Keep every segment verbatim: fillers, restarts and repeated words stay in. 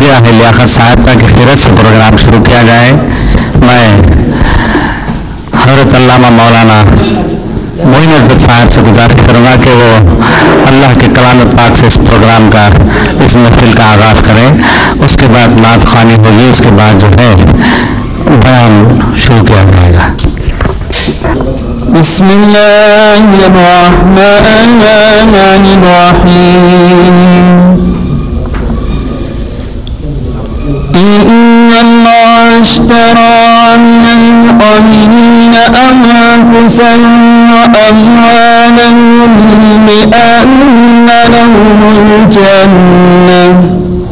गया है, लियाकत साहब की खैरत से प्रोग्राम शुरू किया जाए। मैं हज़रत अल्लामा मौलाना मोइन अज़द साहब से गुजारिश करूँगा कि वो अल्लाह के कलाम पाक से इस प्रोग्राम का, इस महफिल का आगाज़ करें। उसके बाद नात ख़वानी होगी, उसके बाद जो है बयान शुरू किया जाएगा। बिस्मिल्लाहिर्रहमानिर्रहीम। इन्नल्लाह इश्तरा मिनल मुमिनीना अनफुसहुम व अमवालहुम बिअन्ना लहुमुल जन्नह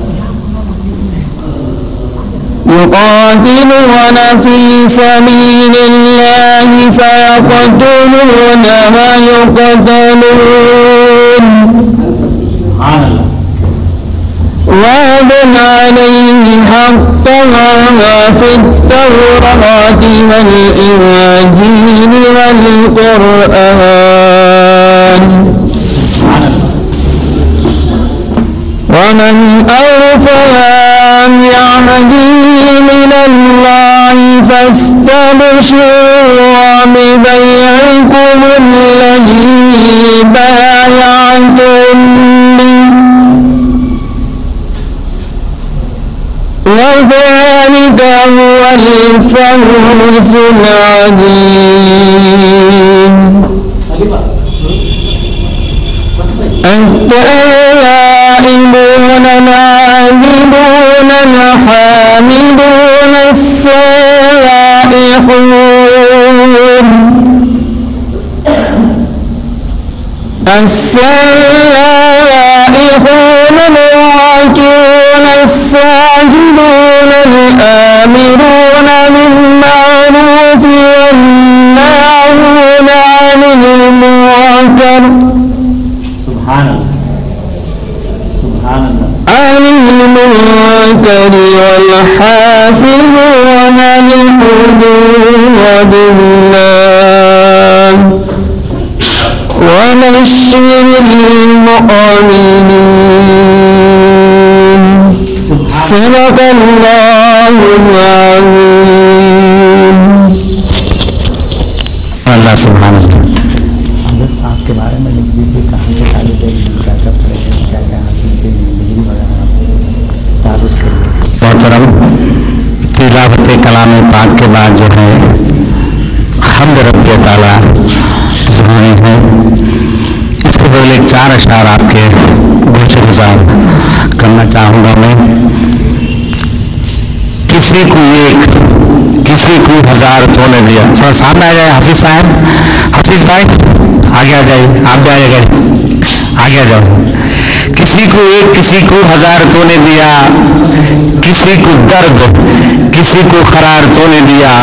युक़ातिलून फ़ी सबीलिल्लाहि फ़यक़्तुलून व युक़्तलून वअदन अलैहि हक़्क़न फ़ित्तौराति वल-इंजील वल-क़ुरआन वमन अवफ़ा बिअहदिही मिनल्लाहि फ़ास्तबशिरू बिबैइकुमुल्लज़ी बायअतुम बिही وذلك هو الفوز العظيم التائبون العابدون الحامدون السائحون السائحون الراكعون الساجدون الآمرون بالمعروف والناهون عن المنكر سبحان الله عن المنكر والحافظون لحدود الله وبشر المؤمنين صدق الله العظيم. اللہ سبحان اللہ. حضرت آپ کے بارے میں لکھ دیجیے کہاں سے طالب علم کیا کیا پڑھے ہیں, کیا کیا حاصل کے ڈگری وغیرہ تعارف کریے. محترم, تلاوت کلام پاک کے بعد جو ہے حمد رب تعالیٰ ضروری ہے. اس کے بدلے چار اشعار آپ کے گوشے گزار کرنا چاہوں گا میں. کسی کو ایک, کسی کو ہزار تو نے دیا. تھوڑا سامنے آ جائے حافظ صاحب, حافظ بھائی آگے آ جائیے, آپ بھی آئیے گا, آگے آ جاؤ. کسی کو ایک, کسی کو ہزار تو نے دیا, کسی کو درد, کسی کو قرار تو نے دیا.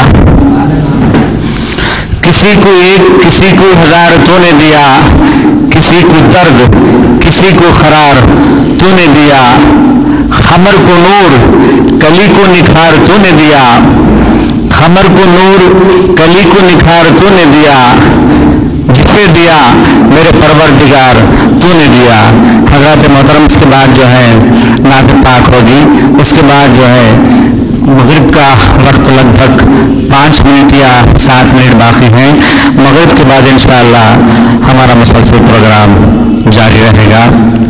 کسی کو ایک, کسی کو ہزار تو نے دیا, کسی کو درد, کسی کو قرار تو نے دیا. خمر کو نور, کلی کو نکھار تو نے دیا. خمر کو نور, کلی کو نکھار تو نے دیا. جسے دیا میرے پروردگار تو نے دیا. حضرات محترم, اس کے بعد جو ہے نعت پاک ہوگی. اس کے بعد جو ہے مغرب کا وقت لگ بھگ پانچ منٹ یا سات منٹ باقی ہیں. مغرب کے بعد انشاءاللہ ہمارا مسلسل پروگرام جاری رہے گا.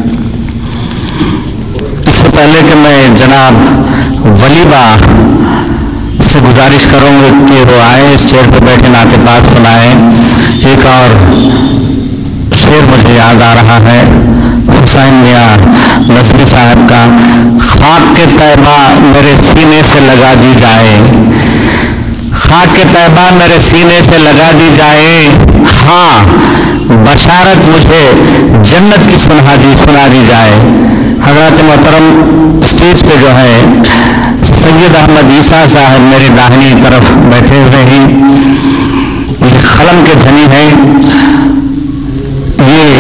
اس سے پہلے کہ میں جناب ولی با سے گزارش کروں گا کہ وہ آئے, اس چیئر پہ بیٹھے نعت پاک سنائیں. ایک اور شعر مجھے یاد آ رہا ہے حسین میاں نظمی صاحب کا. خاک کے طیبہ میرے سینے سے لگا دی جائے, خاک کے طیبہ میرے سینے سے لگا دی جائے. ہاں بشارت مجھے جنت کی سنا دی سنا دی جائے. حضرات محترم, اسٹیج پہ جو ہے سید احمد عیسیٰ صاحب میری داہنی طرف بیٹھے ہوئے ہیں. یہ قلم کے دھنی ہیں. یہ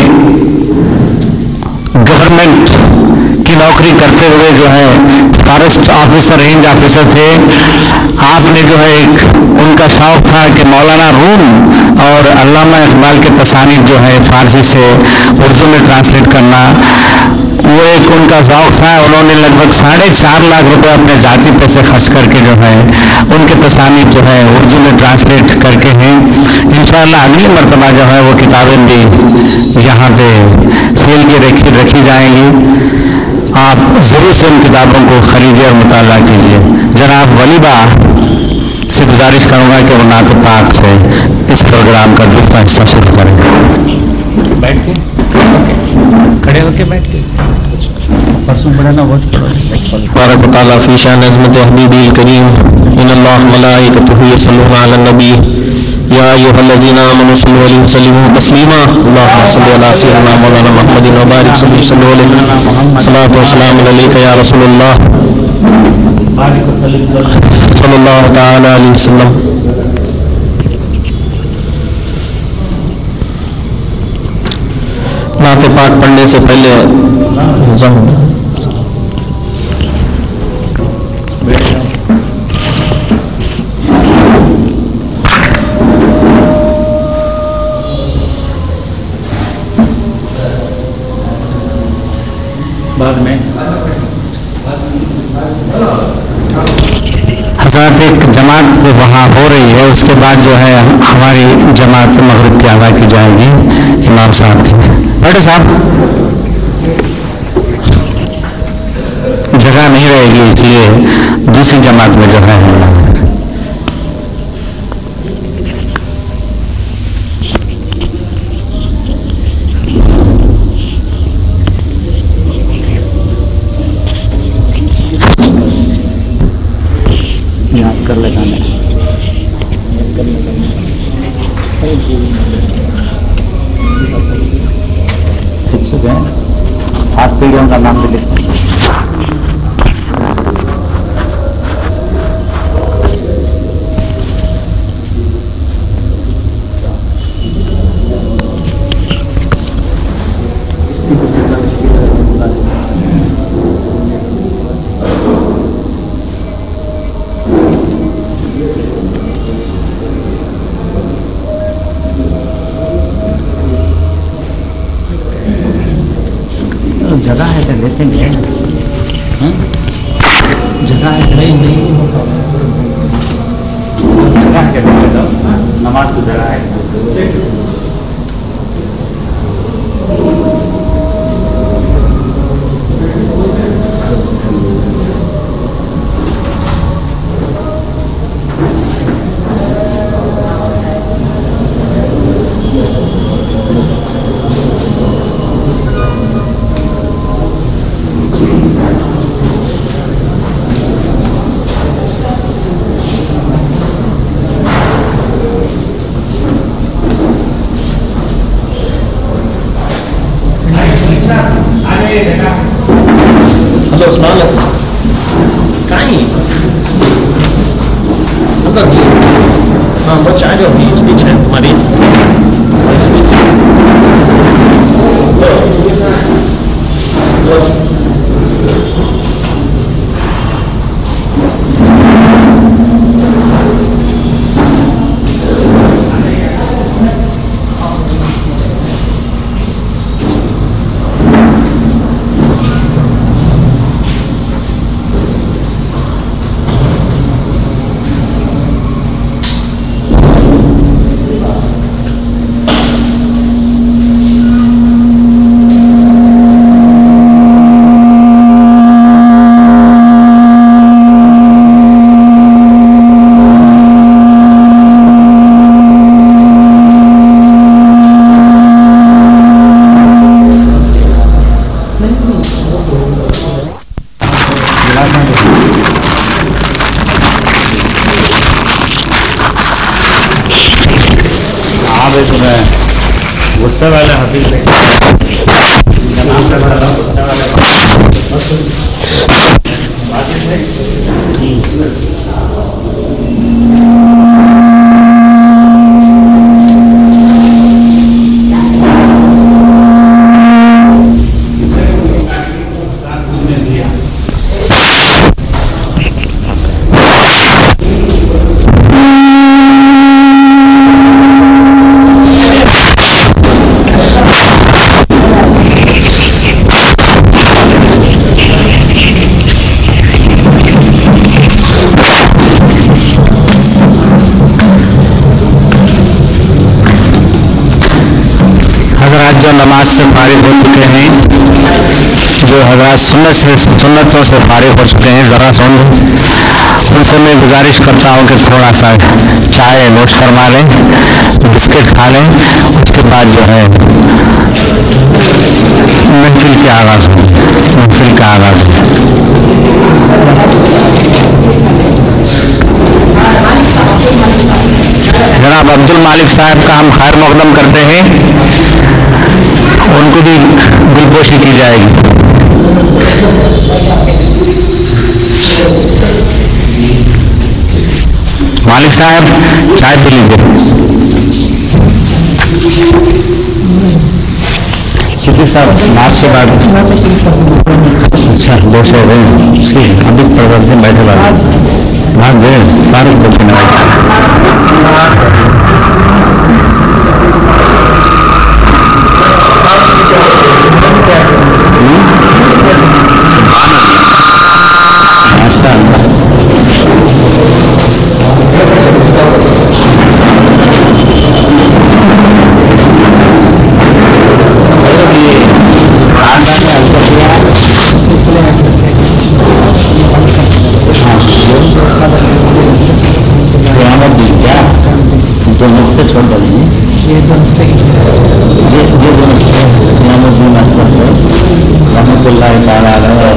گورنمنٹ کی نوکری کرتے ہوئے جو ہے فارسٹ آفیسر, رینج آفیسر تھے. آپ نے جو ہے ایک ان کا شوق تھا کہ مولانا روم اور علامہ اقبال کے تصانیف جو ہے فارسی سے اردو میں ٹرانسلیٹ کرنا. وہ ایک ان کا ذوق تھا انہوں نے لگ بھگ ساڑھے چار لاکھ روپے اپنے ذاتی پیسے خرچ کر کے جو ہے ان کے تصانیف جو ہے اردو میں ٹرانسلیٹ کر کے ہیں. انشاءاللہ اگلی مرتبہ جو ہے وہ کتابیں بھی یہاں پہ سیل کی رکھی رکھی جائیں گی. آپ ضرور سے ان کتابوں کو خریدیے اور مطالعہ کیجیے. جناب ولی با سے گزارش کروں گا کہ وہ نعت پاک سے اس پروگرام کا دوسرا حصہ شروع کریں. بیٹھ کے کھڑے ہو کے بیٹھ کے پرسوں پڑھنا بہت پڑھو. بارک تعالیٰ فی شان عظمت حبیبی الکریم ان اللہ ملائکتہ یصلون علی النبی یا ایھا الذین آمنوا صلوا علیہ وسلموا تسلیما اللهم صل علی سیدنا مولانا محمد وبارک صلی اللہ علیہ الصلاۃ والسلام علیک یا رسول اللہ صلی اللہ تعالی علیہ وسلم. نعت پاک پڑھنے سے پہلے بعد میں حضرات ایک جماعت وہاں ہو رہی ہے, اس کے بعد جو ہے ہماری جماعت مغرب کی ادا کی جائے گی امام صاحب کی. بیٹھے صاحب جگہ نہیں رہے گی اس لیے دوسری جماعت میں جو ہے یاد کر لے گانے سات پیڑھیوں کا نام بھی لکھتے ہیں. جگہ ہے تو لیتے نہیں جگہ ہے نہیں نہیں جگہ ہے کہ نماز کی جگہ ہے. ہلو السلام علیکم. کہیں ہاں بچہ آ جاؤ اس پیچھے ہماری غصے والے حفیظ جناب غصے نماز سے فارغ ہو چکے ہیں، جو حضرات سنت سے سنتوں سے فارغ ہو چکے ہیں ذرا سن ان سے میں گزارش کرتا ہوں کہ تھوڑا سا چائے نوش فرما لیں، بسکٹ کھا لیں، اس کے بعد جو ہے محفل کے آغاز ہو محفل کا آغاز ہو جناب عبد المالک صاحب کا ہم خیر مقدم کرتے ہیں، ان کو بھی گلپوشی کی جائے گی۔ مالک صاحب چائے پی لیجیے۔ صدیق صاحب ناچ کے بعد اچھا دو سو گئے اس کی ابھی پرورتے بیٹھے والے بھاگ گئے فارغ دیکھنے دو نقطے چھوڑ ڈالیں گے، یہ دو نقطے امام الدین اکبر رحمۃ اللہ تعالیٰ علیہ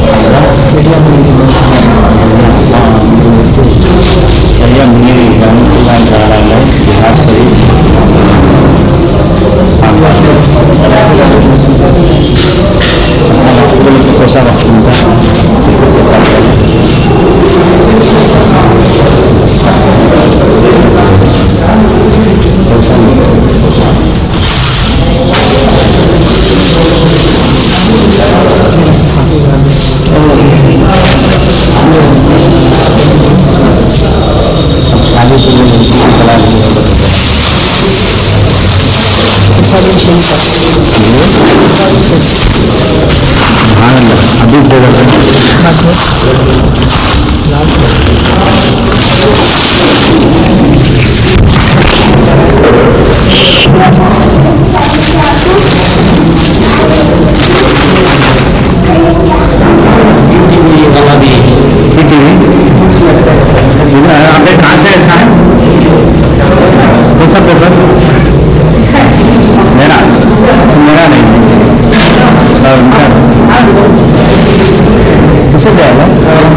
سید میری رحمۃ اللہ تعالیٰ علیہ بہار شریف کوشا وقت ابھی دے آپ کہاں سے ایسا ہے کون سا پیپر میرا میرا نہیں کسے جائے گا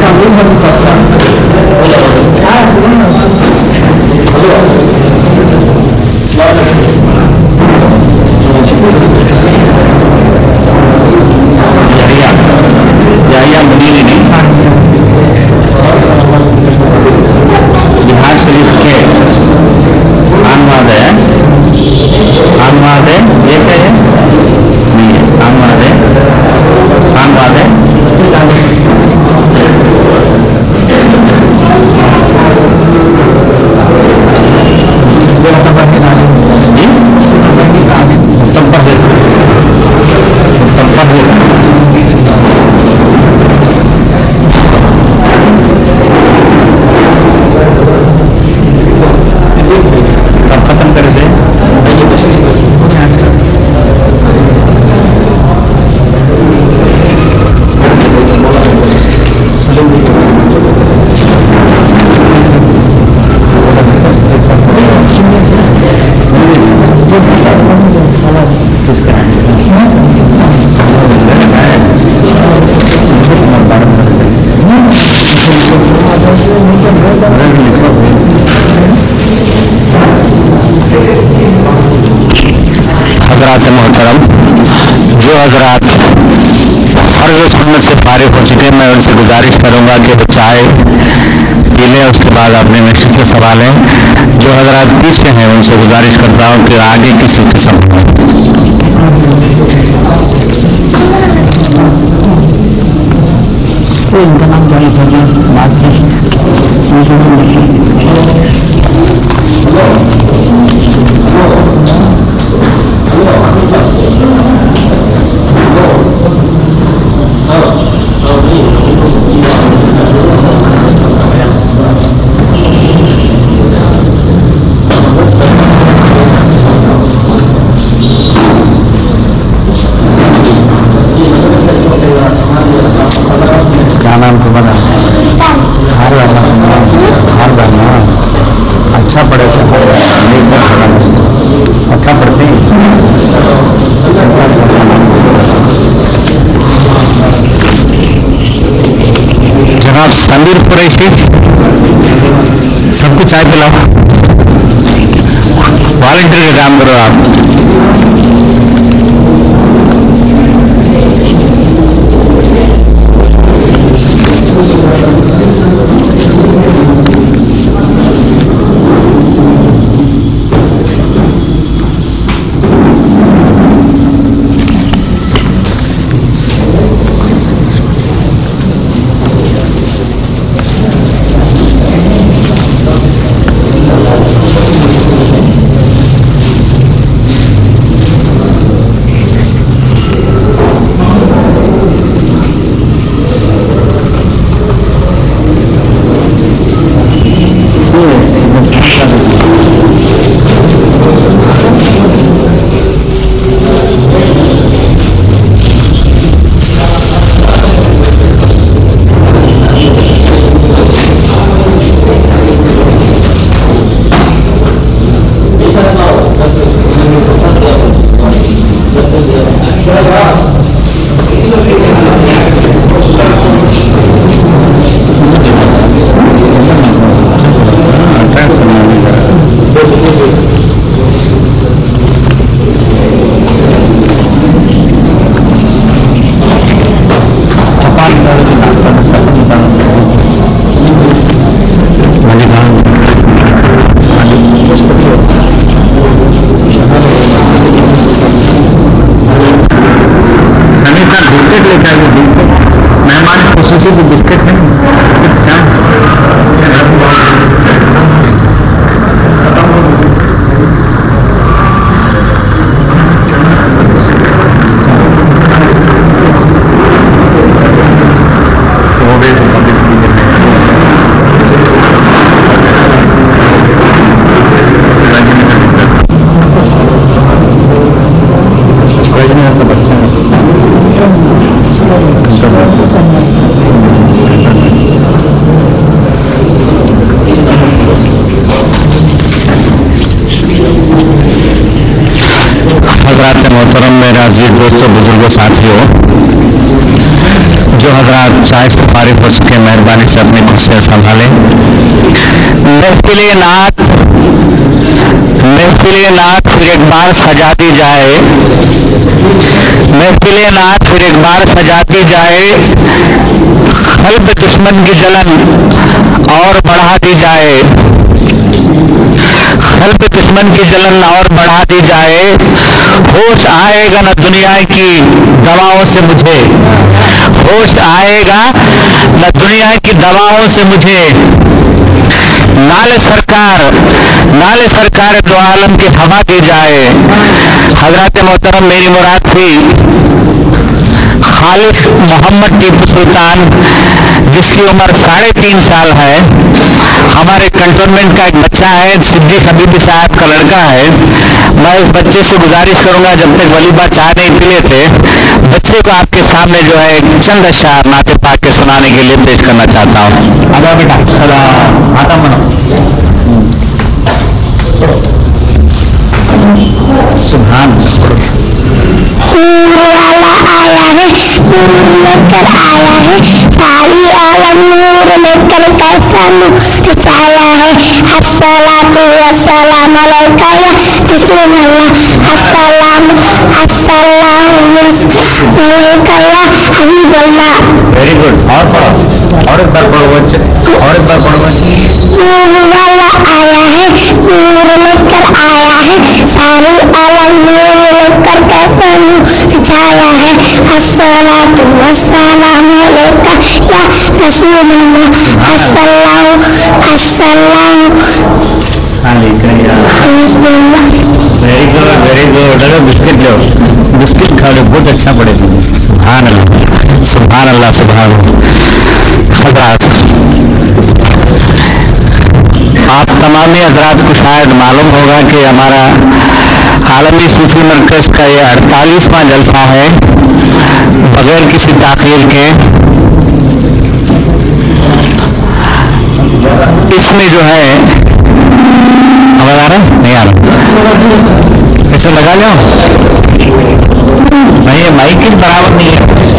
منیری نہیں بہار شریف کے آنواد ہے آنواد ہے یہ کیا ہے نہیں ہے آنواد ہے آنواد ہے حضرات محترم، جو حضرات فرض و سنت سے فارغ ہو چکے میں ان سے گزارش کروں گا کہ وہ چائے پی لیں، اس کے بعد اپنے مشین سے سوالیں۔ جو حضرات پیچھے ہیں ان سے گزارش کرتا ہوں کہ آگے کسی قسم میں انتظام جاری کیجیے بات سے बनाना हमको बना हार डालना हार डालना अच्छा पड़े तो अच्छा पढ़ते जनाब संदीप कुरैशी सबको चाय पिलाओ वॉलंटियर का काम करो आप दोस्तों बुजुर्गों साथियों, जो हजरात चाय से फारिग हो सके मेहरबानी से अपनी कुर्सियाँ संभालें। महफिले नात महफिले नात फिर एक बार सजा दी जाए महफिले नात फिर एक बार सजा दी जाए कल्ब दुश्मन की जलन और बढ़ा दी जाए कल्ब दुश्मन की जलन और बढ़ा दी जाए। होश आएगा न दुनिया की दवाओं से मुझे होश आएगा न दुनिया की दवाओं से मुझे नाले सरकार नाले सरकार दो आलम की हवा दी जाए। हजरत मोहतरम मेरी मुराद थी खालिद मोहम्मद टीपू सुल्तान, जिसकी उम्र साढ़े तीन साल है। हमारे कंटोनमेंट का एक बच्चा है, सिद्दीक हबीबी साहब का लड़का है। मैं इस बच्चे से गुजारिश करूंगा, जब तक वलीबा चाय नहीं पी लेते, बच्चे को आपके सामने जो है एक चंद अशआर नाते पाक के सुनाने के लिए पेश करना चाहता हूँ। आधा बेटा सदा आता मनो सुभान नूर वाला आया है, नूर लेकर आया है, सारी आलम नूर लेकर कैसा नूर छाया है। अस्सलातु वस्सलाम अलैका या रसूलल्लाह, अस्सलाम अस्सलाम अलैका या हबीबल्लाह। Very good. और पढ़ो, और एक बार पढ़ो बच्चे, और एक बार पढ़ो बच्चे। नूर वाला आया है, नूर लेकर आया है, सारी आलम नूर लेकर कैसा नूर छाया है। अस्सलातु वस्सलाम अलैका या रसूलल्लाह, अस्सलाम अस्सलाम वेरी गुड वेरी गुड। अगर बिस्किट लो, बिस्किट खा लो, बहुत अच्छा पड़ेगा। सुभान अल्लाह सुभान अल्लाह सुभान। हजरात, आप तमामी हजरात को शायद मालूम होगा कि हमारा आलमी सूफी मरकज़ का ये अड़तालीसवां जलसा है, बगैर किसी ताख़ीर के। اس میں جو ہے آواز آ رہا ہے نہیں آ رہا ایسے لگا لو نہیں یہ مائک کی برابر نہیں ہے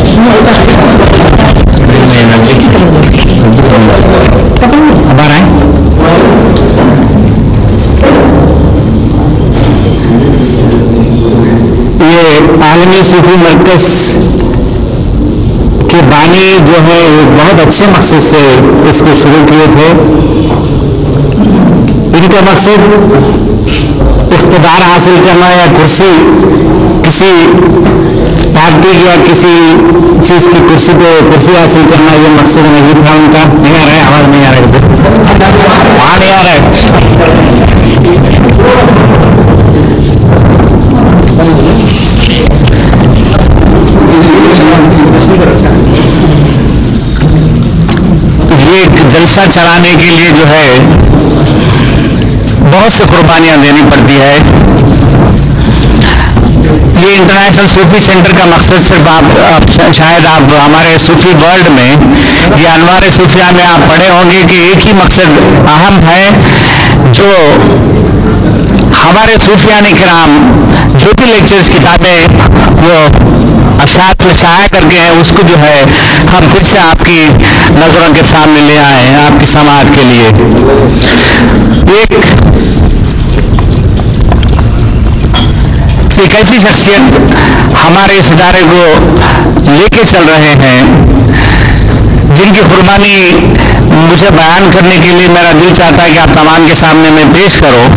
اب آ رہا ہے یہ عالمی صوفی مرکز کے بانی جو ہے بہت اچھے مقصد سے اس کو شروع کیے تھے. ان کا مقصد اقتدار حاصل کرنا یا کرسی کسی پارٹی یا کسی چیز کی کرسی پہ کرسی حاصل کرنا یہ مقصد نہیں تھا ان کا. نہیں آ رہا ہے آواز نہیں آ رہا ہے وہاں نہیں آ رہا ہے. یہ جلسہ چلانے کے لیے جو ہے بہت سی قربانیاں دینی پڑتی ہے. یہ انٹرنیشنل صوفی سینٹر کا مقصد صرف آپ شاید آپ ہمارے صوفی ورلڈ میں یا انوار صوفیہ میں آپ پڑھے ہوں گے کہ ایک ہی مقصد اہم ہے جو ہمارے صوفیان کرام جو بھی لیکچرز کتابیں وہ اشاعت میں شائع کر کے ہیں اس کو جو ہے ہم پھر سے آپ کی نظروں کے سامنے لے آئے ہیں آپ کی سماعت کے لیے. ایک ایک ایسی شخصیت ہمارے اس ادارے کو لے کے چل رہے ہیں جن کی قربانی مجھے بیان کرنے کے لیے میرا دل چاہتا ہے کہ آپ تمام کے سامنے میں پیش کرو.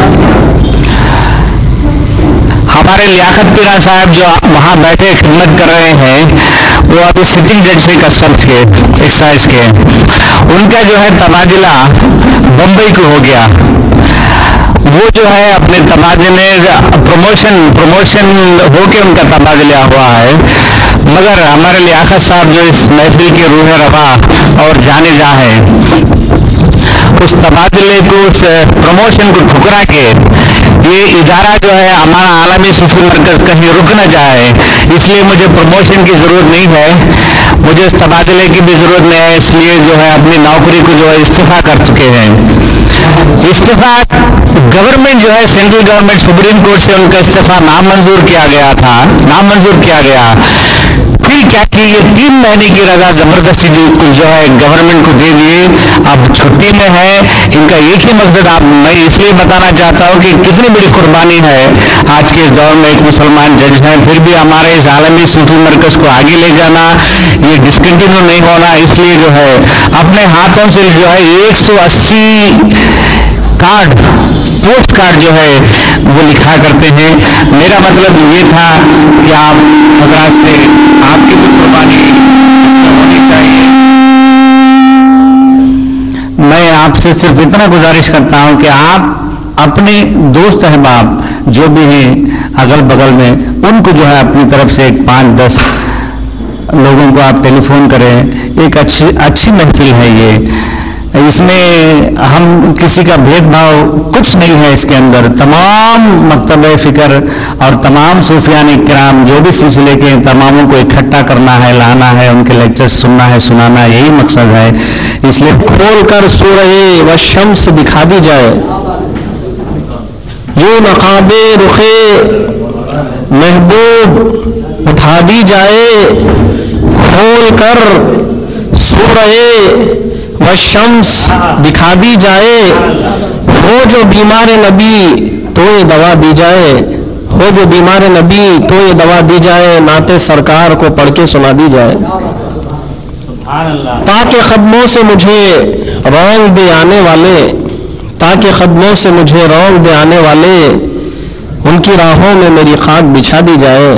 ہمارے لیاقت پیرا صاحب جو وہاں بیٹھے خدمت کر رہے ہیں وہ ابھی سٹنگ جج سے کسٹمس کے ایکسائز کے ان کا جو ہے تبادلہ بمبئی کو ہو گیا. وہ جو ہے اپنے تبادلے پروموشن پروموشن ہو کے ان کا تبادلہ ہوا ہے. مگر ہمارے لیاقت صاحب جو اس محفل کے روح روا اور جانے جا ہے اس تبادلے کو اس پروموشن کو ٹھکرا کے یہ ادارہ جو ہے ہمارا عالمی صوفی مرکز کہیں رک نہ جائے اس لیے مجھے پروموشن کی ضرورت نہیں ہے مجھے اس تبادلے کی بھی ضرورت نہیں ہے. اس لیے جو ہے اپنی نوکری کو جو ہے استعفیٰ کر چکے ہیں. استعفیٰ گورنمنٹ جو ہے سینٹرل گورنمنٹ سپریم کورٹ سے ان کا استعفیٰ نامنظور کیا گیا تھا نامنظور کیا گیا. پھر کیا کہ یہ تین مہینے کی رضا زبردستی جو ہے گورنمنٹ کو دے دیے. اب چھٹی میں ہے ان کا ایک ہی مقصد آپ میں اس لیے بتانا چاہتا ہوں کہ کتنی بڑی قربانی ہے آج کے اس دور میں ایک مسلمان جج ہیں پھر بھی ہمارے اس عالمی صوفی مرکز کو آگے لے جانا یہ ڈسکنٹینیو نہیں ہونا. اس لیے جو ہے اپنے ہاتھوں سے جو ہے ایک سو اسی کارڈ پوسٹ کارڈ جو ہے وہ لکھا کرتے ہیں. میرا مطلب یہ تھا کہ آپ حضرات سے آپ کی بھی قربانی ہونی چاہیے. میں آپ سے صرف اتنا گزارش کرتا ہوں کہ آپ اپنے دوست احباب جو بھی ہیں اگل بغل میں ان کو جو ہے اپنی طرف سے ایک پانچ دس لوگوں کو آپ ٹیلی فون کریں. ایک اچھی اچھی محفل ہے یہ. اس میں ہم کسی کا بھید بھاؤ کچھ نہیں ہے اس کے اندر. تمام مکتب فکر اور تمام صوفیان کرام جو بھی سلسلے کے تماموں کو اکٹھا کرنا ہے لانا ہے ان کے لیکچر سننا ہے سنانا یہی مقصد ہے. اس لیے کھول کر سورہ والشمس دکھا دی جائے یوں نقاب رخے محبوب اٹھا دی جائے. کھول کر سورہ والشمس دکھا دی جائے. ہو جو بیمار نبی تو یہ دوا دی جائے. ہو جو بیمار نبی تو یہ دوا دی جائے. نعت سرکار کو پڑھ کے سنا دی جائے تاکہ قدموں سے مجھے رونق دے آنے والے تاکہ قدموں سے مجھے رونق دے آنے والے ان کی راہوں میں میری خاک بچھا دی جائے.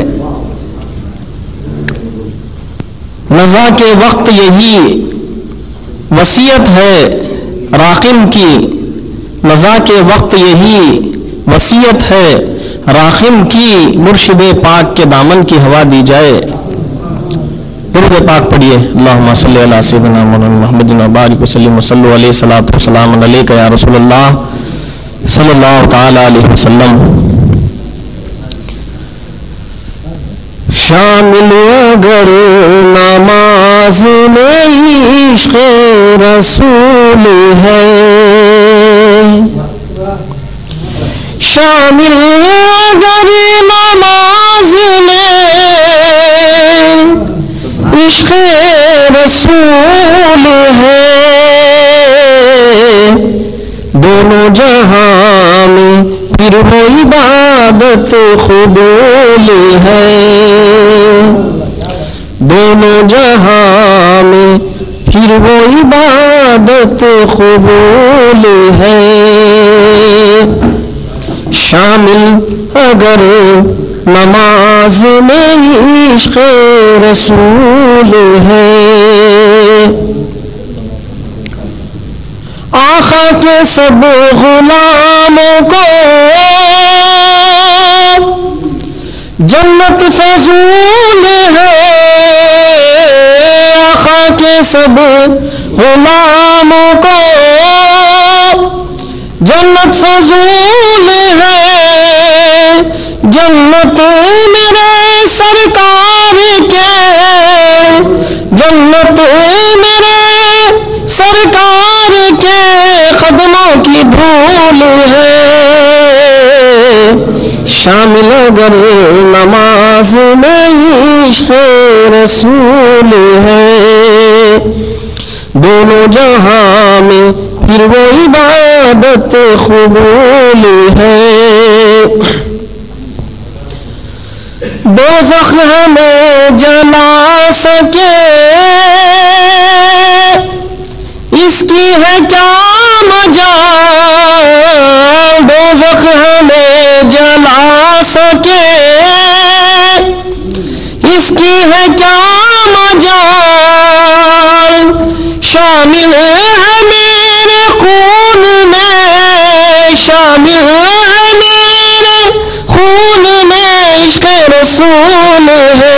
نزا کے وقت یہی وصیت ہے راقم کی. نزا کے وقت یہی وصیت ہے راقم کی. مرشد پاک کے دامن کی ہوا دی جائے. درود پاک پڑھیے. اللہم صلی علی سیدنا مولانا محمد و بارک وسلم وصلوا علیہ الصلوۃ والسلام علیک یا رسول اللہ صلی اللہ تعالی علیہ وسلم. شامل اگر نماز میں عشق رسول ہے شامل اگر نماز میں عشق رسول ہے دونوں جہاں میں پھر وہ عبادت قبول ہے دونوں جہاں میں پھر وہ عبادت قبول ہے شامل اگر نماز میں عشق رسول ہے آقا کے سب غلاموں کو جنت فضول ہے آقا کے سب غلاموں کو جنت فضول ہے جنت میرے سرکار کے جنت میرے سرکار کے قدموں کی دھول ہے شامل اگر نماز میں عشق رسول ہے دونوں جہاں میں پھر وہ عبادت قبول ہے دوزخ ہمیں جلا سکے اس کی ہے کیا مجال دوزخ ہمیں جلا سکے اس کی ہے کیا مجال شامل ہے میرے خون میں شامل ہے میرے خون میں عشق رسول ہے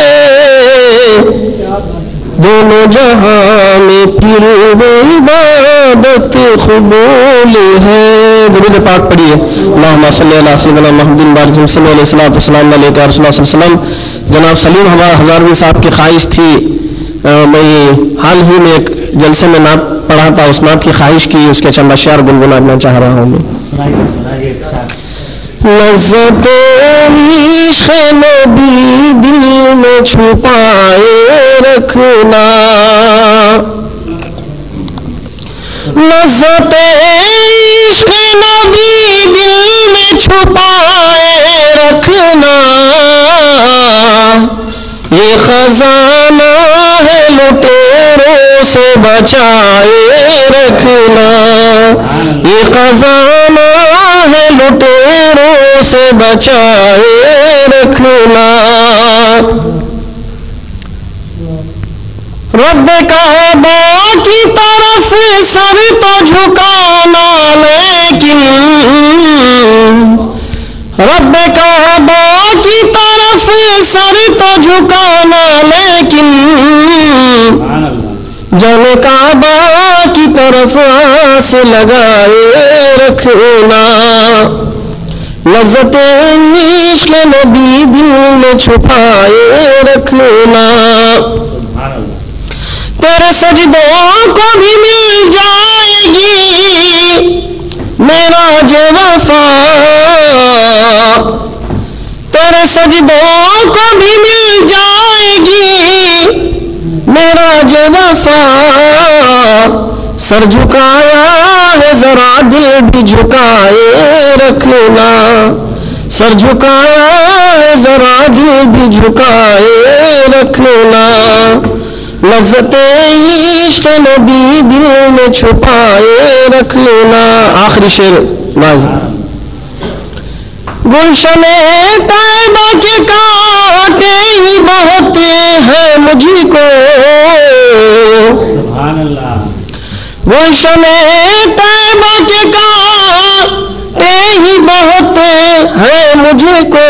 دونوں جہاں میں پھر وہ عبادت قبول ہے درود پاک پڑھیے اللہم صلی اللہ سیدنا محمد بارک صلی اللہ علیہ وسلم السلام علیکم رسول اللہ صلی اللہ علیہ وسلم جناب سلیم ہمارا ہزاروی صاحب کی خواہش تھی میں حال ہی میں ایک جلسے میں نعت پڑھا تھا اس نعت کی خواہش کی اس کے چند اشعار گنگنانا چاہ رہا ہوں میں لذت عشق نبی دل میں چھپائے رکھنا لذت عشق نبی دل میں چھپائے رکھنا یہ خزانہ ہے لٹیروں سے بچائے رکھنا یہ خزانہ ہے لٹیروں سے بچائے رکھنا رب کعبہ کی طرف سر تو جھکانا لیکن رب کعبہ کی طرف سر تو جھکانا لیکن جان کعبہ کی طرف آس لگائے رکھنا لذت عشق نبی دل میں چھپائے رکھنا تیرے سجدوں کو بھی مل جائے گی معراج وفا تیرے سجدوں کو بھی مل جائے گی معراج وفا سر جھکایا ہے ذرا دل بھی جھکائے رکھنا سر جھکایا ہے ذرا دل بھی جھکائے رکھنا لذت عشق نبی دل میں چھپائے رکھنا آخری شعر گلشن طیبہ کے کانٹے ہی بہت ہیں مجھ کو سبحان اللہ گلشن طیبہ کے کانٹے ہی بہت ہیں مجھ کو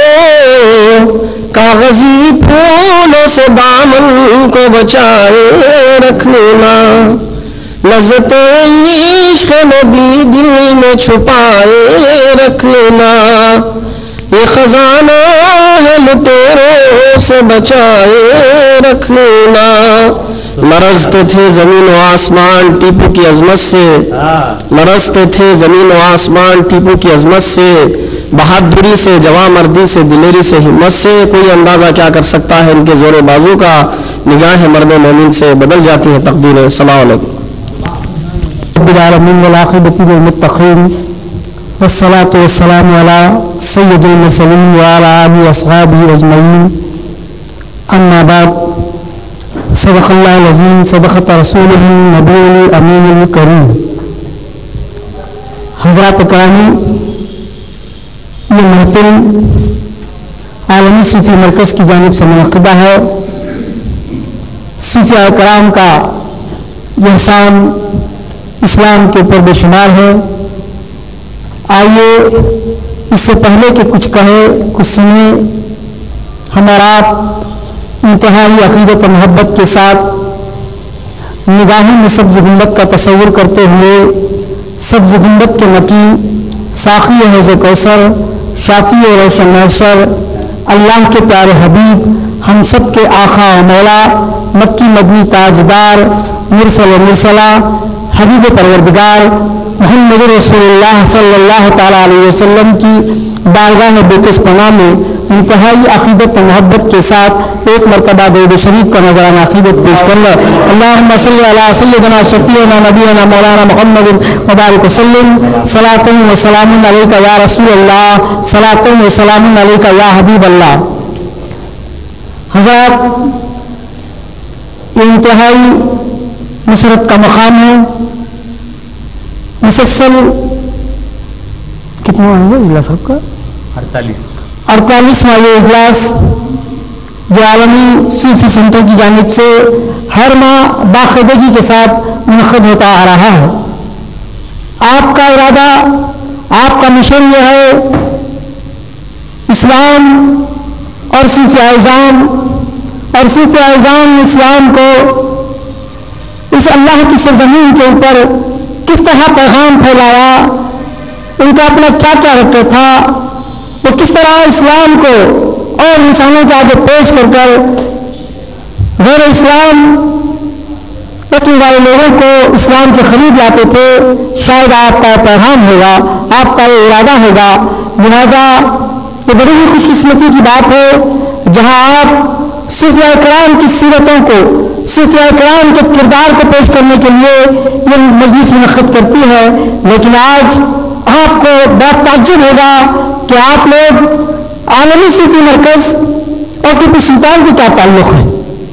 کاغذی پھولوں سے دامن کو بچائے رکھنا لذت عشق نبی دل میں چھپائے رکھنا یہ خزانہ ہے لٹیروں سے بچائے رکھنا لرزتے تھے زمین و آسمان ٹیپو کی عظمت سے، لرزتے تھے زمین و آسمان ٹیپو کی عظمت سے، بہادری سے، جواں مردی سے، دلیری سے، ہمت سے، کوئی اندازہ کیا کر سکتا ہے ان کے زور بازو کا، نگاہ مرد مومن سے بدل جاتی ہے تقدیر۔ السلام علیکم۔ رب العالمین والعاقبۃ للمتقین والصلاة والسلام علی سید المرسلین وعلی آلہ واصحابہ اجمعین، اما بعد، صدق اللہ العظیم، صدقت رسولہ النبی الامین الکریم۔ حضرات کرامی، یہ محفل عالمی صوفی مرکز کی جانب سے منعقدہ ہے۔ صوفیاء کرام کا یہ احسان اسلام کے اوپر بے شمار ہے۔ آئیے اس سے پہلے کہ کچھ کہے کچھ سنے، ہمارا انتہائی عقیدت و محبت کے ساتھ نگاہوں میں سبز گنبد کا تصور کرتے ہوئے سبز گنبد کے مکی، ساقی حوض کوثر، شافی روشن محشر، اللہ کے پیارے حبیب، ہم سب کے آقا و مولا، مکی مدنی تاجدار، مرسل و مرسلہ، حبیب پروردگار محمد رسول اللہ صلی اللہ تعالیٰ علیہ وسلم کی بارگاہ بےکس پناہ میں انتہائی عقیدت و محبت کے ساتھ ایک مرتبہ درود شریف کا نذرانہ عقیدت پیش کر لیں۔ اللہم صلی علی سیدنا شفیعنا نبینا مولانا محمد مبارک وسلم، صلاۃ و سلام علیک یا رسول اللہ، صلاۃ و سلام علیک یا حبیب اللہ۔ حضرات، یہ انتہائی مسرت کا مقام ہے۔ مسلسل کتنا ہے اجلاس آپ کا؟ اڑتالیس اڑتالیسواں یہ اجلاس جو عالمی صوفی سینٹر کی جانب سے ہر ماہ باقاعدگی کے ساتھ منعقد ہوتا آ رہا ہے۔ آپ کا ارادہ، آپ کا مشن یہ ہے اسلام اور صوفی اعظام اور صوفی اعظام اسلام کو اس اللہ کی سرزمین کے اوپر کس طرح پیغام پھیلایا، ان کا اپنا کیا کیا رکھتا تھا، وہ کس طرح اسلام کو اور انسانوں کے آگے پیش کر کر غیر اسلام رکھنے والے لوگوں کو اسلام کے قریب لاتے تھے، شاید آپ کا پیغام ہوگا، آپ کا یہ ارادہ ہوگا۔ لہذا یہ بڑی ہی خوش قسمتی کی بات ہے جہاں آپ صوفیاء کرام کی سیرتوں کو، صوفیاء کرام کے کردار کو پیش کرنے کے لیے یہ مجلس منعقد کرتی ہے، لیکن آج آپ کو بہت تعجب ہوگا کہ آپ لوگ عالمی صوفی مرکز اور ٹیپو سلطان کو کیا تعلق ہے۔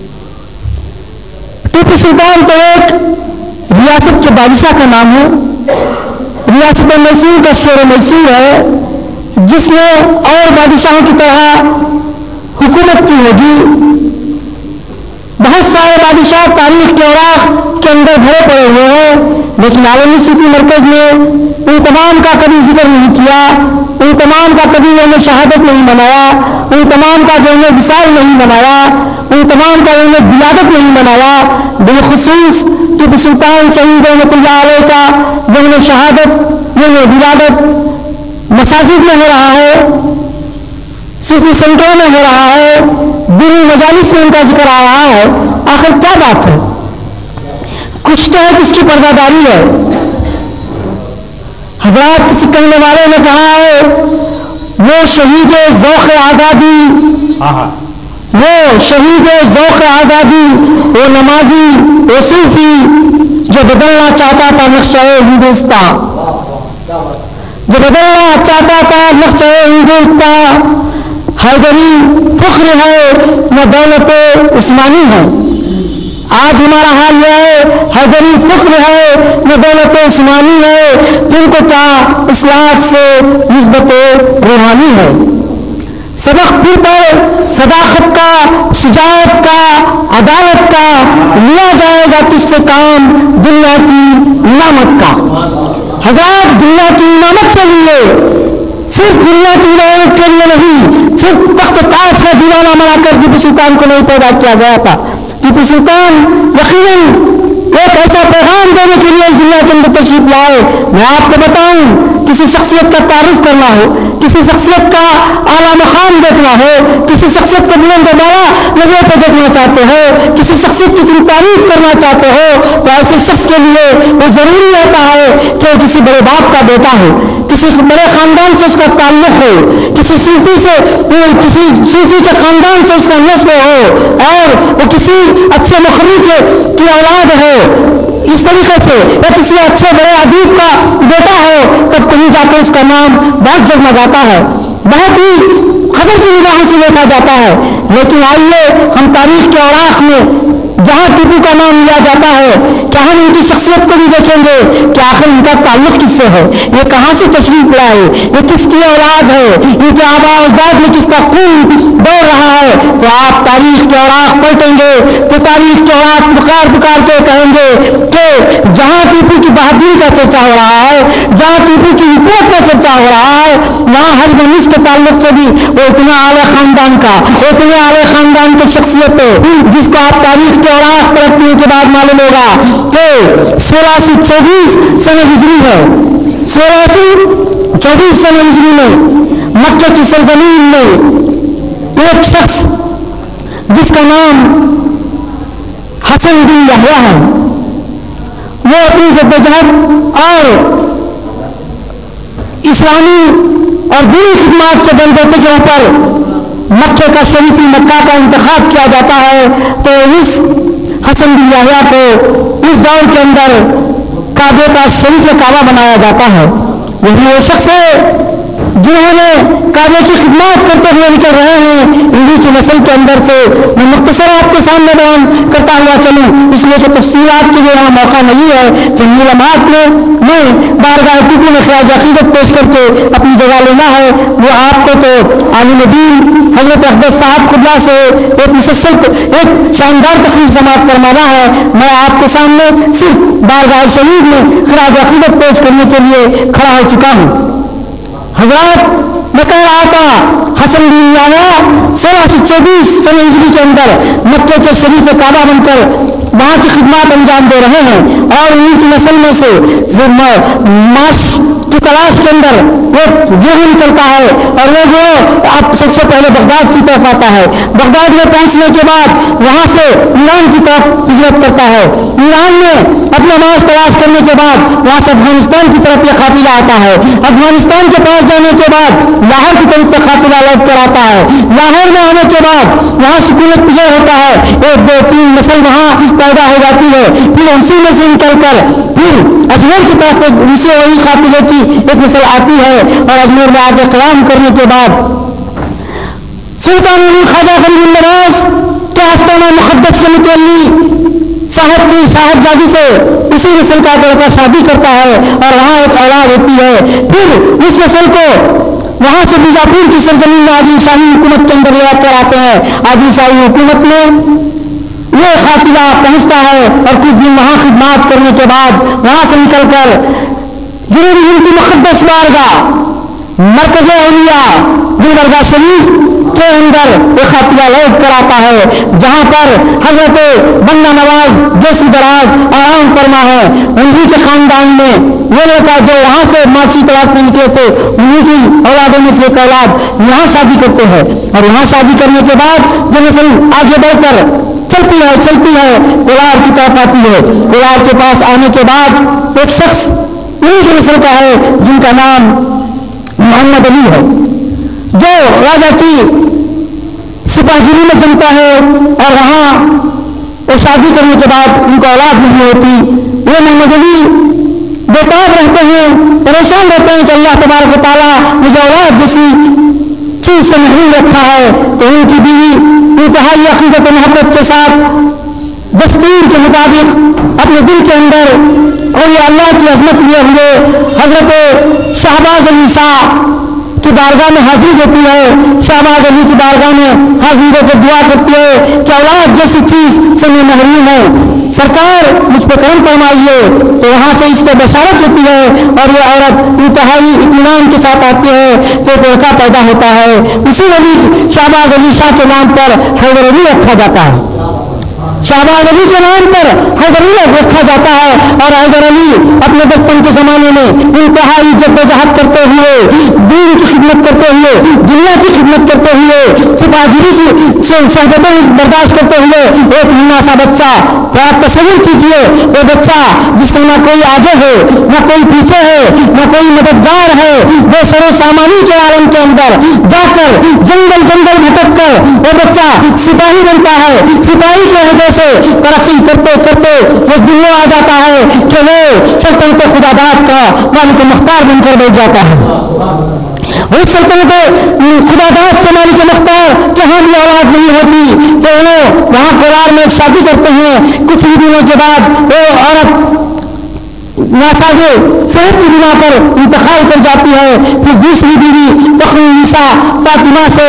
ٹیپو سلطان تو ایک ریاست کے بادشاہ کا نام ہے، ریاست میسور کا شیر میسور ہے، جس نے اور بادشاہوں کی طرح حکومت کی ہوگی۔ بہت سارے بادشاہ تاریخ کے اوراق کے اندر بھرے پڑے ہوئے ہیں، لیکن عالمی صوفی مرکز نے ان تمام کا کبھی ذکر نہیں کیا، ان تمام کا کبھی یوم شہادت نہیں منایا، ان تمام کا یوم وصال نہیں منایا، ان تمام کا یوم ولادت نہیں منایا۔ بالخصوص ٹیپو سلطان شہید رحمۃ اللہ علیہ کا یوم شہادت، یوم ولادت مساجد میں ہو رہا ہے، صوفی سینٹروں میں ہو رہا ہے، دینی مجالس میں ان کا ذکر آ رہا ہے۔ آخر کیا بات ہے؟ کچھ تو ہے کس کی پردہ داری ہے۔ حضرات، کسی کہنے والے نے کہا ہے وہ شہید ذوق آزادی، وہ شہید ذوق آزادی، وہ نمازی، وہ صوفی جو بدلنا چاہتا تھا نقشہ ہندوستان، جو بدلنا چاہتا تھا نقشہ ہندوستان۔ حیدری فخر ہے نہ دولت عثمانی ہے۔ آج ہمارا حال یہ ہے، حیدری فخر ہے نہ دولت عثمانی ہے، جن کو کیا اصلاحات سے نسبت روحانی ہے۔ سبق پھر پر صداقت کا، شجاعت کا، عدالت کا لیا جائے گا تجھ سے کام دنیا کی امامت کا۔ حضرات، دنیا کی امامت کے لیے، صرف دنیا کی امامت کے لیے نہیں، صرف تخت تاج کا دیوانہ بنا کر ٹیپو سلطان کو نہیں پیدا کیا گیا تھا۔ ٹیپو سلطان یقیناً ایک ایسا پیغام دینے کے لیے اس دنیا کے اندر تشریف لائے۔ میں آپ کو بتاؤں کہ किसी शख्सियत का तारीफ करना हो, किसी शख्सियत का आला मकाम देखना हो, किसी शख्सियत को बुलंद बाला नजर पर देखना चाहते हो, किसी शख्सियत की तुम तारीफ करना चाहते हो, तो ऐसे शख्स के लिए वो जरूरी रहता है कि किसी बड़े बाप का बेटा हो, किसी बड़े खानदान से उसका ताल्लुक हो, किसी सूफी से किसी सूफी के खानदान से उसका नस्ब हो, और वो किसी अच्छे मुखर्रिज की औलाद हो, इस तरीके से या किसी अच्छे बड़े अदीब का बेटा हो, तब कहीं जाकर उसका नाम बहुत जगमगाता है, बहुत ही खबर की निगाहों से देखा जाता है। लेकिन आइए हम तारीख के औराख में जहाँ टीपू का नाम लिया जाता है, क्या हम उनकी शख्सियत को भी देखेंगे कि आखिर उनका ताल्लुक किससे है, ये कहाँ से तशरीफ लाए, ये किसकी औलाद है, इनके आबा अजदाद में किसका खून दौड़ रहा है। तो आप तारीख के औराख पलटेंगे तो तारीख के औराख पुकार पुकार के कहेंगे कि जहाँ टीपू की बहादुरी का चर्चा हो रहा है, जहाँ टीपू की हुकूमत का चर्चा हो रहा है, वहाँ हर मनुष्य के ताल्लुक से भी वो इतना आले खानदान का, इतने आले खानदान की शख्सियत है जिसको आप तारीख के औराख पलटने के बाद मालूम होगा कि सोलह सौ चौबीस सन हिजरी है, सोलह सौ चौबीस सन हिजरी में मक्के की सरजमीन में एक शख्स जिसका नाम हसन बिन यहया है, वो अपनी जद्दोजहद और इस्लामी और दीनी खिदमत के बलबूते के ऊपर मक्के का शरीफी मक्का का इंतखाब किया जाता है। तो इस हसन बिन यहया को इस दौर के अंदर काबे का शरीफ काबा बनाया जाता है। यही वो शख्स है जिन्होंने काबे की खिदमत करते हुए निकल रहे हैं। इन्हीं की नस्ल के अंदर से मैं मुख्तसर आपके सामने बयान करता हुआ चलूँ, इसलिए कि तफसीलात के लिए यहाँ मौका नहीं है। जंगी लम्हात में मैं बारगाह टीपू में खराज अकीदत पेश करके अपनी जगह लेना है, वो आपको तो आलिम दीन हजरत अकबर साहब खुदा से एक मुसलसल एक शानदार तकरीर समाप्त फरमाना है। मैं आपके सामने सिर्फ बारगाह शरीफ में खराज अकीदत पेश करने के लिए खड़ा हो चुका हूँ। हजरत मैं कह रहा था हसन बिन यहया सोलह सौ चौबीस सन हिजरी के अंदर मक्के के शरीफ काबा बनकर वहाँ की खिदमत अंजाम दे रहे हैं, और उन्हीं की नस्ल में से माश की तलाश के अंदर वो गेहूं निकलता है और वो जो आप सबसे पहले बगदाद की तरफ आता है। बगदाद में पहुंचने के बाद वहाँ से ईरान की तरफ हिजरत करता है। ईरान में अपना माश तलाश करने के बाद वहाँ से अफगानिस्तान की तरफ यह काफिला आता है। अफगानिस्तान के पास जाने के बाद लाहौर की तरफ से काफिला लौट कर आता है। लाहौर में आने के बाद वहाँ सुकूनत पिजर होता है, एक दो तीन नस्ल वहाँ पैदा हो जाती है। फिर उसी में से निकल कर फिर अजमेर की तरफ से उसे वही काफिले की एक नस्ल आती है, और अजमेर में आके क़याम करने के बाद सुल्तान अली ख्वाजा गरीब नवाज के आस्ताना मुक़द्दस के मुतल्ली साहब की साहबजादी से उसी नस्ल का लड़का शादी करता है और वहाँ एक औलाद होती है। फिर उस नस्ल को वहाँ से बीजापुर की सरजमीन में आदिल शाही हुकूमत के अंदर ले आकर आते हैं। आदिल शाही हुकूमत में ये काफिला पहुँचता है और कुछ दिन वहाँ खिदमत करने के बाद वहाँ से निकलकर जरूरी उनकी मुक़द्दस बारगाह मरकज़ औलिया गुलबर्गा शरीफ के अंदर एक काफिला लौट कर आता है, जहाँ पर हजरत बन्ना नवाज देसी दराज आराम फरमा है। उन्हीं के खानदान में वो लड़का जो वहाँ से मासी तलाश में निकले थे, उन्हीं की औलादों में से एक औलाद यहाँ शादी करते हैं, और यहाँ शादी करने के बाद जो नस्ल आगे बढ़कर चलती है चलती है कोलार की तरफ आती है। कोलार के पास आने के बाद एक शख्स उन्हीं की नस्ल का है जिनका नाम मोहम्मद अली है, जो राजा की सिपाहीगिरी में जमता है, और वहाँ वो शादी करने के बाद उनको औलाद नहीं होती। ये मोहम्मद अली बेताब रहते हैं, परेशान रहते हैं कि अल्लाह तबारक व तआला मुझे औलाद जैसी चीज से महरूम रखा है। तो उनकी बीवी इंतहाई अकीदत और मोहब्बत के साथ दस्तूर के मुताबिक अपने दिल के अंदर और ये अल्लाह की अजमत लिए हुए हजरत शहबाज अली शाह की बारगाह में हाजिर देती है। शहबाज अली की बारगाह में हाजिर होकर दुआ करती है कि औलाद जैसी चीज से मैं महरूम हूँ, सरकार मुझ पर करम फरमाइए। तो वहाँ से इसको बशारत होती है और ये औरत इंतहाई इत्मीनान के साथ आती है तो एक लड़का पैदा होता है। उसी वली शहबाज अली शाह के नाम पर हैदर अली रखा जाता है। शहबाज अली के नाम पर हैदर अली रखा जाता है और हैदर अली अपने बचपन के ज़माने में इंतहाई जद्दोजहद करते हुए, दीन की खिदमत करते हुए, दुनिया की खिदमत करते हुए, सिपाहीगिरी की शहबतें बर्दाश्त करते हुए एक मुन्ना सा बच्चा, क्या तस्वीर कीजिए, वो बच्चा जिसका ना कोई आगे है, ना कोई पीछे है, ना कोई मददगार है, वो सरो सामानी के आलम के अंदर जाकर जंगल जंगल भटक कर वो बच्चा सिपाही बनता है। सिपाही के अहदे से तरक्की करते करते वो दुनिया आ जाता है कि वो सल्तनत खुदाबाद का मालिक मुख्तार बनकर बैठ जाता है। उस सल्तनत खुदाबाद के मालिक मुख्तार के यहाँ भी औलाद नहीं होती तो वो वहाँ कुरार में एक शादी करते हैं। कुछ ही दिनों के बाद वो औरत नासाजे सेहत की बिना पर इंतकाल कर जाती है। फिर दूसरी बीवी फखरुन्निसा फातिमा से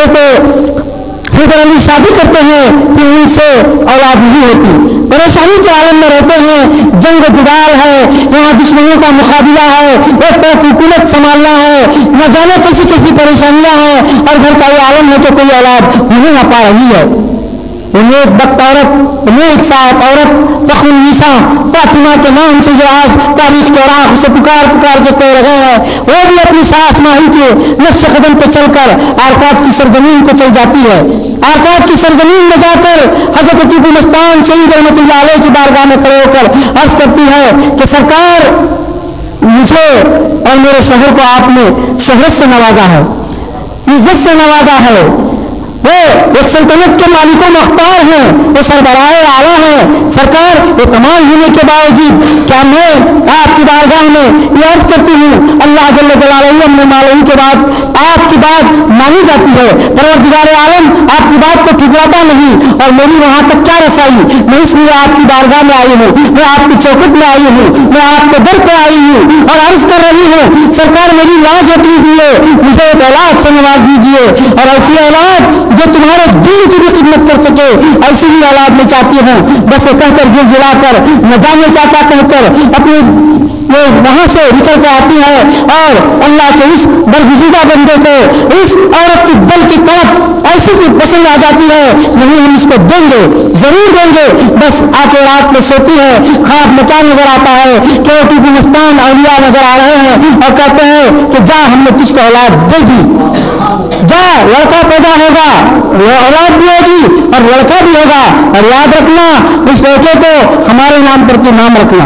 हैदर अली शादी करते हैं, फिर उनसे औलाद नहीं होती। परेशानी के आलम में रहते हैं, जंग जुदाल है, यहाँ दुश्मनों का मुकाबला है, एक तरफ हुकूमत संभालना है, न जाने कैसी कैसी परेशानियां हैं और घर का ये आलम है तो कोई औलाद होने ना पा रही है। उन्हें एक वक्त औरत, नेक साथ औरत फखरुन्निसा फातिमा के नाम से जो आज तारीख के राह से पुकार पुकार के कह रहे हैं, वो भी अपनी सास माही के नक्श कदम पर चलकर आरकाब की सरजमीन को चल जाती है। आरकाब की सरजमीन में जाकर हजरत टीपू मस्तान शहीद रहमतुल्लाह अलैह की बारगाह में खड़े होकर अर्ज करती है कि सरकार, मुझे और मेरे शहर को आपने शोहरत से नवाजा है, इज्जत से नवाजा है। वो एक सल्तनत के मालिको मुख्तार हैं, वो सरबराह आला हैं। सरकार, ये तमाम होने के बावजूद क्या मैं आपकी बारगाह में ये अर्ज करती हूँ, अल्लाह जल्ल जलालहू अपने मालूम के बाद आपकी बात मानी जाती है। परवरदिगार आलम आपकी बात को ठुकराता नहीं और मेरी वहाँ तक क्या रसाई, मैं इसलिए आपकी बारगाह में आई हूँ, मैं आपकी चौखट में आई हूँ, मैं आपके दर पर आई हूँ और अर्ज कर रही हूँ, सरकार मेरी लाज हट लीजिए, मुझे एक औलाद से नवाज दीजिए और ऐसी औलाद जो तुम्हारे दीन की भी खिदमत कर सके, ऐसी ही औलाद में चाहती हूँ। बस ये कहकर गिर गिराकर न जाने क्या क्या कहकर अपने ये वहां से निकल कर आती है और अल्लाह के इस बरगुज़ीदा बंदे को इस औरत की दिल की तरफ ऐसी सी पसंद आ जाती है, नहीं हम इसको देंगे, जरूर देंगे। बस आके रात में सोती है, ख्वाब में क्या नजर आता है कि टीपू मस्तान औलिया नजर आ रहे हैं और कहते हैं कि जा हमने तुझको औलाद दे दी, जा लड़का पैदा होगा, औलाद भी होगी और लड़का भी होगा और याद रखना उस लड़के को हमारे नाम पर तू नाम रखना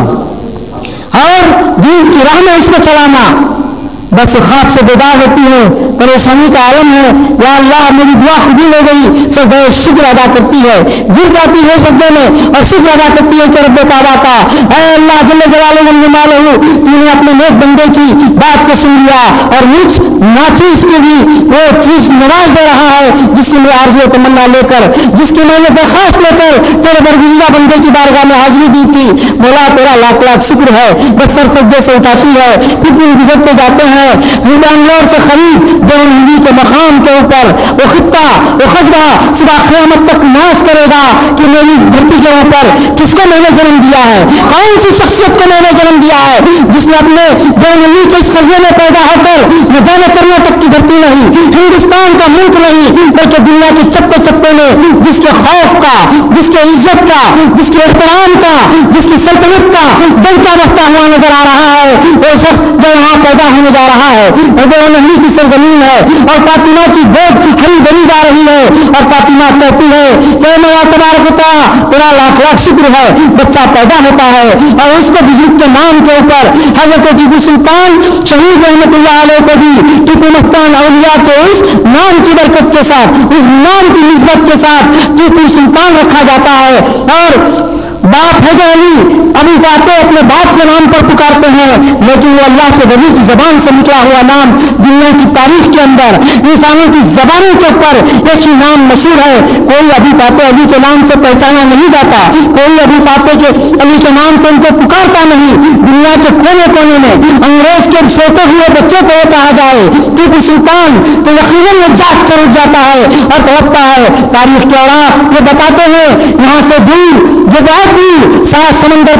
और दीन की राह में उसको चलाना। बस ख्वाब से बेदार होती है, परेशानी का आलम है, या अल्लाह मेरी दुआ कबूल हो गई, सजदे शुक्र अदा करती है, गिर जाती है सजदे में और शुक्र अदा करती है कि रब्बे काबा का, ऐ अल्लाह जल्ल जलालहू मालहू, तूने अपने नेक बंदे की बात को सुन लिया और मुझ नाचीज के भी वो चीज नवाज दे रहा है जिसकी मैं आरज़ू तमन्ना लेकर, जिसकी मैंने दरखास्त लेकर तेरे बरगुज़ीदा बंदे की बारगाह में हाजिरी दी थी। मौला तेरा लाख लाख शुक्र है। बस सर सजदे से उठाती है, फिर दिन गुजरते जाते हैं। बैंगलोर से खरीद देवनवी के मकाम के ऊपर वो खित्ता वो कस्बा सुबह क़यामत तक नाश करेगा कि मेरी धरती के ऊपर किसको मैंने जन्म दिया है, कौन सी शख्सियत को मैंने जन्म दिया है जिसने अपने देवनवी के इस कस्बे में पैदा होकर न जाने कर्नाटक की धरती नहीं, हिंदुस्तान का मुल्क नहीं, बल्कि दुनिया के चप्पे चप्पे में जिसके खौफ का, जिसके इज्जत का, जिसके एहतराम का, जिसकी सल्तनत का डंका बजता हुआ नजर आ रहा है, वो शख्स जो यहाँ पैदा होने जा रहा है नबी की सरजमीन है और फातिमा की गोद हरी भरी जा रही है और फातिमा कहती है कि मेरा तबारक तेरा लाख लाख शुक्र है, बच्चा पैदा होता है और उसको बुजुर्ग के नाम के ऊपर हजरत टीपू सुल्तान शहीद रहमतुल्लाह अलैह को भी टीपू मस्तान औलिया के उस नाम की बरकत के साथ, उस नाम की निस्बत के साथ टीपू सुल्तान रखा जाता है। और बाप हैदर अली अभी जाते अपने बाप के नाम पर पुकारते हैं, लेकिन वो अल्लाह के वली की जबान से निकला हुआ नाम दुनिया की तारीख के अंदर इंसानों की जबानों के ऊपर एक ही नाम मशहूर है। कोई अभी फाते अली के नाम से पहचाना नहीं जाता, कोई अभी फाते के अली के नाम से उनको पुकारता नहीं। दुनिया के कोने कोने में अंग्रेज के सोते हुए बच्चे को कहा जाए टीपू सुल्तान तो यकीनन वो जाग कर उठ जाता है और तड़पता है। तारीख के औरात ये बताते हैं यहाँ से दूर जो बहुत दूर सात समंदर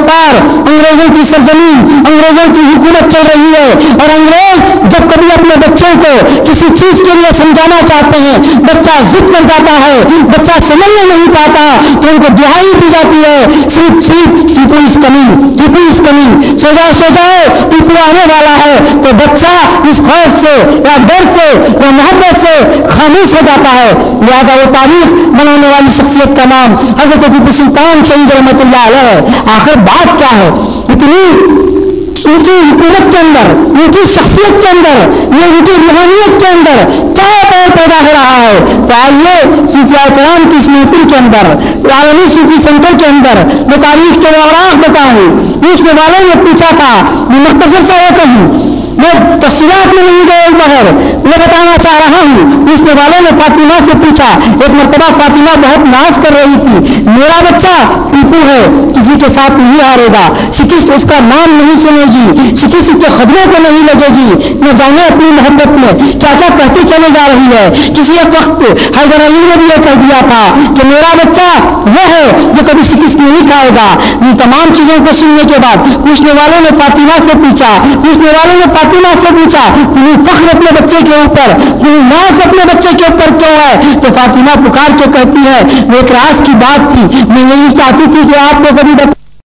پار انگریزوں کی سرزمین، انگریزوں کی حکومت چل رہی ہے، اور انگریز جب کبھی اپنے بچوں کو کسی چیز کے لیے سمجھانا چاہتے ہیں، بچہ ضد کر جاتا ہے، بچہ سمجھنے نہیں پاتا، تو ان کو دہائی دی جاتی ہے، صرف صرف Tipu is coming, Tipu is coming, سو جاؤ سو جاؤ ٹیپو آنے والا ہے، تو بچہ اس خوف سے یا ڈر سے یا محبت سے خاموش ہو جاتا ہے۔ لہذا وہ تاریخ بنانے والی شخصیت کا نام حضرت ٹیپو سلطان شہید رحمۃ اللہ علیہ ہے۔ آخر بات کیا ہے؟ اتنی اونچی حکومت کے اندر، اونچی شخصیت کے اندر، یہ اونچی روحانیت کے اندر کیا پیر پیدا ہو رہا ہے؟ تو آئیے صوفیاء کرام کی اس محفل کے اندر، عالمی صوفی سینٹر کے اندر میں تاریخ کے اوراق بتاؤں۔ پوچھنے والوں نے پوچھا تھا، میں مختصر سا یہ کہوں، میں تفصیلات میں نہیں گئے باہر، میں بتانا چاہ رہا ہوں۔ پوچھنے والوں نے فاطمہ سے پوچھا، ایک مرتبہ فاطمہ بہت ناز کر رہی تھی، میرا بچہ ٹیپو ہے، کسی کے ساتھ نہیں ہارے گا، شکست اس کا نام نہیں سنے گی، شکست اس کے قدموں کو نہیں لگے گی، نہ جانے اپنی محبت میں کیا کیا کہتی چلے جا رہی ہے۔ کسی ایک وقت حیدر علی نے بھی یہ کہہ دیا تھا کہ میرا بچہ وہ ہے جو کبھی شکست نہیں کھائے گا۔ ان تمام چیزوں کو سننے کے بعد پوچھنے والوں نے فاطمہ سے پوچھا، پوچھنے والوں نے فاطمہ سے پوچھا، تمہیں فخر اپنے بچے کے اوپر، تمہیں ناز اپنے بچے کے اوپر کیوں ہے؟ تو فاطمہ پکار کے کہتی ہے، وہ ایک راز کی بات تھی، میں یہی چاہتی تھی کہ آپ کو کبھی